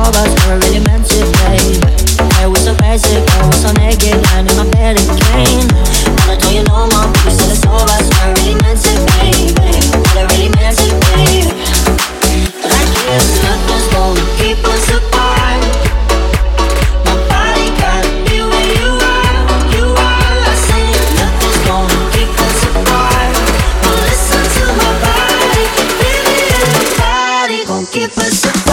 of us never really meant to, babe. I was so basic, I was so naked, lying in my bed again. Wanna tell you no more, but you said it's all of us never really meant to, baby. Never really meant to, babe. But I guess nothing's gonna keep us apart. My body gotta be where you are, you are. I say nothing's gonna keep us apart. But listen to my body, baby, and my body gon' keep us apart.